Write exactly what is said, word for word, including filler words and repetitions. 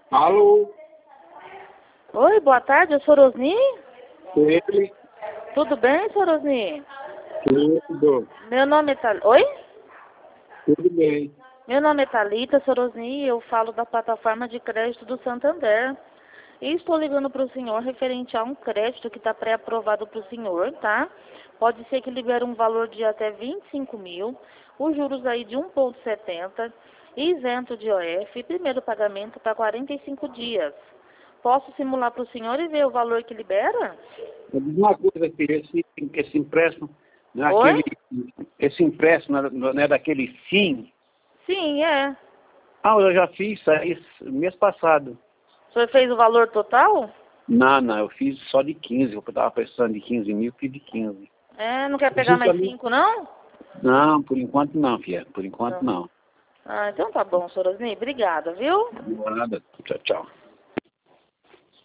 Alô? Oi, boa tarde, é Sorosni? Ele? Tudo bem, Sorosni? Tudo. Meu nome é Thalita. Oi? Tudo bem. Meu nome é Thalita Sorosni e eu falo da plataforma de crédito do Santander. E estou ligando para o senhor referente a um crédito que está pré-aprovado para o senhor, tá? Pode ser que libere um valor de até vinte e cinco mil, os juros aí de um vírgula setenta, isento de O F, e primeiro pagamento para quarenta e cinco dias. Posso simular para o senhor e ver o valor que libera? Me diz uma coisa, filho, esse, esse empréstimo, não é Oi? aquele, esse empréstimo não é não é daquele sim? Sim, é. Ah, eu já fiz isso aí mês passado. O senhor fez o valor total? Não, não, eu fiz só de quinze, eu estava precisando de quinze mil, fiz de quinze. É, não quer pegar Isso mais também- cinco, não? Não, por enquanto não, filha, por enquanto Não. não. Ah, então tá bom, Sorosni. Obrigada, viu? Nada. Tchau, tchau.